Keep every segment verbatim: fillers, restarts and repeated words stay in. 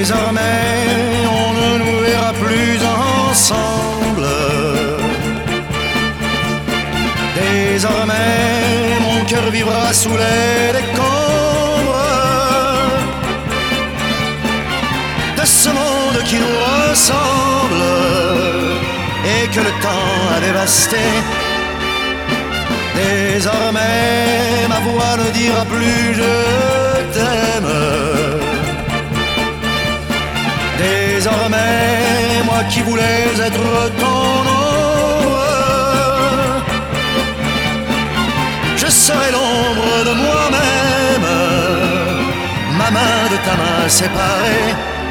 Désormais, on ne nous verra plus ensemble. Désormais, mon cœur vivra sous les décombres de ce monde qui nous ressemble et que le temps a dévasté. Désormais, ma voix ne dira plus je t'aime. Désormais, moi qui voulais être ton ombre, je serai l'ombre de moi-même, ma main de ta main séparée.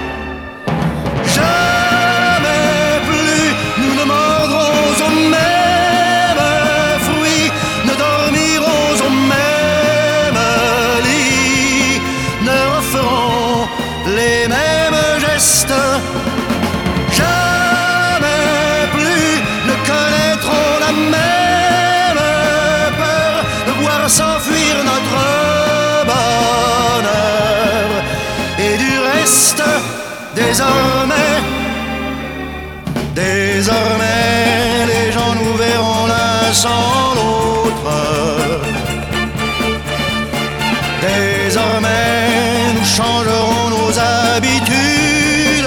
Jamais plus nous ne mordrons au même fruit, ne dormirons au même lit, ne referons les mêmes gestes. Jamais plus ne connaîtrons la même peur de voir s'enfuir notre bonheur. Et du reste, désormais, désormais, les gens nous verront l'un sans l'autre. Désormais, nous changerons nos habitudes.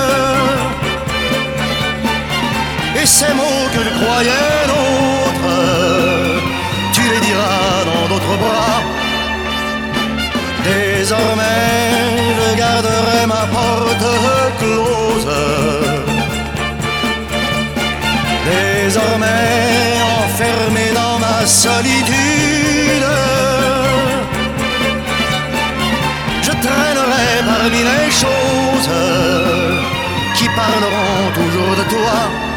Et ces mots que je croyais nôtres, tu les diras dans d'autres bras. Désormais, je garderai ma porte close. Désormais, enfermé dans ma solitude, je traînerai parmi les choses qui parleront toujours de toi.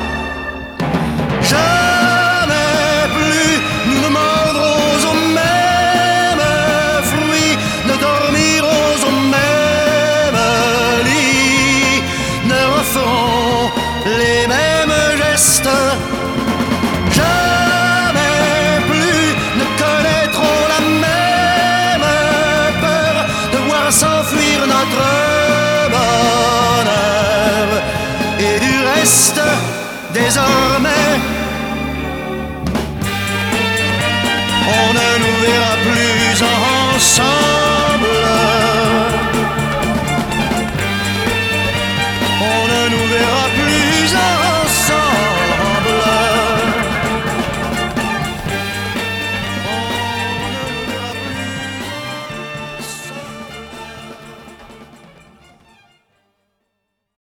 Jamais plus nous ne mordrons au même fruit, ne dormirons au même lit, ne referons les mêmes gestes. Jamais plus ne connaîtrons la même peur de voir s'enfuir notre bonheur. Et du reste, désormais, on ne nous verra plus ensemble.